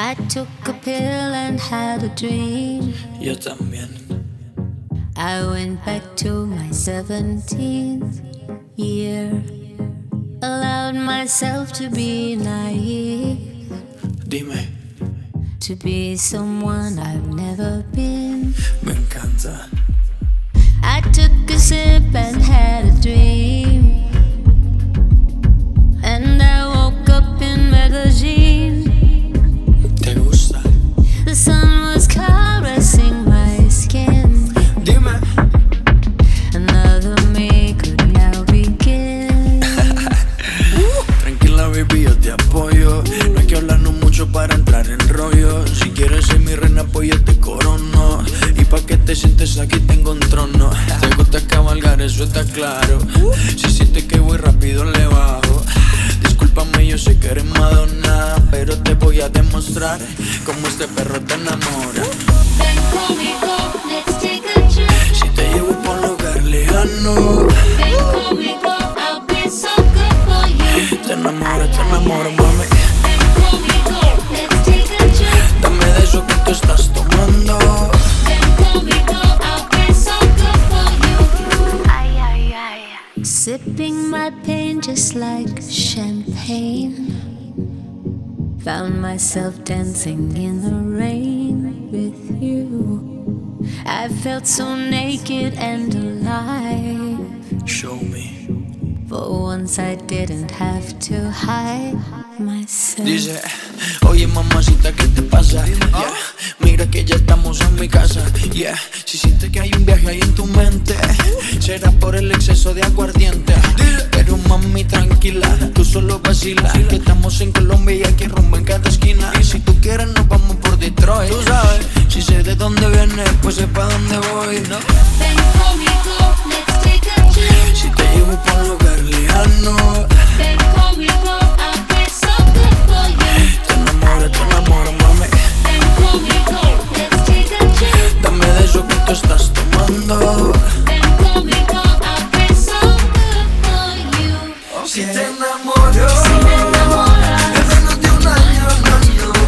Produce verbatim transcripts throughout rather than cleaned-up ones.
I took a pill and had a dream. Yo también. I went back to my seventeenth year. Allowed myself to be naive. Dime. To be someone I've never been. Me encanta. I took a sip and had a dream. And I woke up in Medellin. ¿Te gusta? The sun was caressing my skin. Dime. Another me could now begin. Tranquila, baby, yo te apoyo. No hay que hablarnos mucho para entrar en rollo. Si quieres ser mi reina, pues yo te corono. Y pa' que te sientes aquí tengo un trono. Te gusta cabalgar, eso está claro. Si sientes que voy rápido, le bajo. Discúlpame, yo sé que eres Madonna, pero te voy a demostrar cómo este perro te enamora. Ven conmigo, let's take a trip. Si te llevo pa' un lugar lejano, Ven conmigo, I'll be so good for you. te enamoro, te enamoro, mami. Ven conmigo, let's take a trip. Dame de eso que tú estás tomando. Ven conmigo, I'll be so good for you. Ay, ay, ay. Sipping my pain just like champagne. Found myself dancing in the rain with you. I felt so naked and alive. Show me. For once I didn't have to hide myself. Dice, oye mamacita, ¿qué te pasa? Yeah. Mira que ya estamos en mi casa. Yeah. Si sientes que hay un viaje ahí en tu mente, será por el exceso de aguardiente. Pero mami, tranquila, tú solo vacila. Que estamos en Colombia y aquí rumbo en cada esquina. Y si tú quieres nos vamos por Detroit. Tú sabes, si sé de dónde vienes, pues sé pa' dónde voy, ¿no? Ven conmigo, let's take a trip. Si te llevo pa' un lugar lejano, Ven conmigo, I'll be so good for you. te enamoro, te enamoro, mami. Ven conmigo, let's take a trip. Dame de eso que tú estás tomando. Ven conmigo, I'll be so good for you. Si te enamoro, Si me enamoras, en menos de un año, no,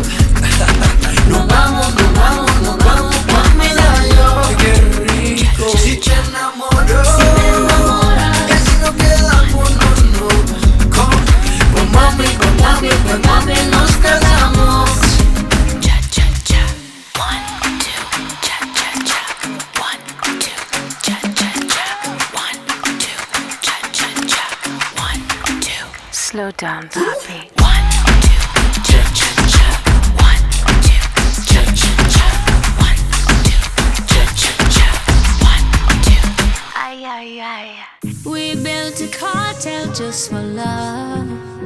no. Nos vamos, nos vamos, nos vamos pa' Medallo. Ay, qué rico. Si te enamoro, si me enamoras, y así nos quedamos, no, no. Con, con mami, con mami, con mami nos casamos. cha cha cha. One, two, cha cha cha. One, two, cha cha cha. One, two, cha cha cha. One, two. Slow down, papi. One, two, cha cha cha. One, two, cha cha cha. One, two, cha cha cha. One, two. Ay, ay, ay. We built a cartel just for love.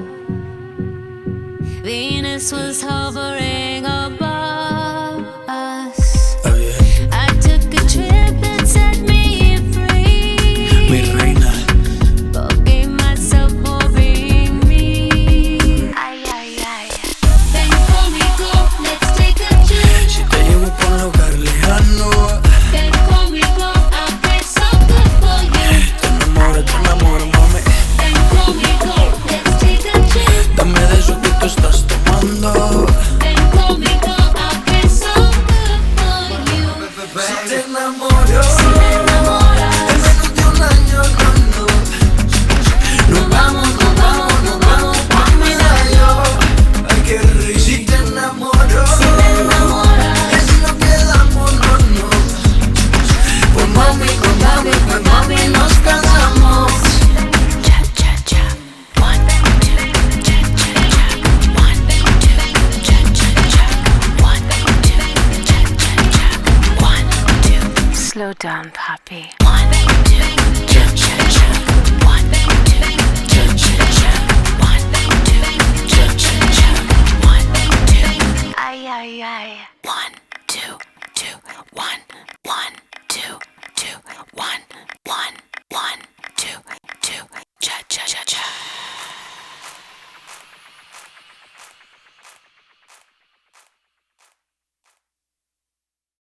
Venus was hovering above us. Está bien, I took a trip and set me free. mi reina. Forgave myself for being me. Ay, ay, ay. Ven conmigo, let's take a trip. Si te llevo pa' un lugar lejano, Ven conmigo, I'll be so good for you. te enamoro, te enamoro, mami. Ven conmigo, let's take a trip. Dame de eso que tú estás tomando. Ven conmigo, I'll be so good for you. Si te enamoro, Si me enamoras, en menos de un año, no, no. Nos vamos, nos vamos, nos vamos pa' Medallo. Ay, qué rico. Si te enamoro, si me enamoras, y así nos quedamos, no, no. Pues mami, con mami, pues mami nos casamos. cha cha cha. One, two, cha cha cha. One, two, cha cha cha. One, two, cha cha cha. One, two. Slow down, papi. One, two, cha cha cha. One, two, cha cha cha. One, two, cha cha cha. One, two. Ay, ay, ay. One.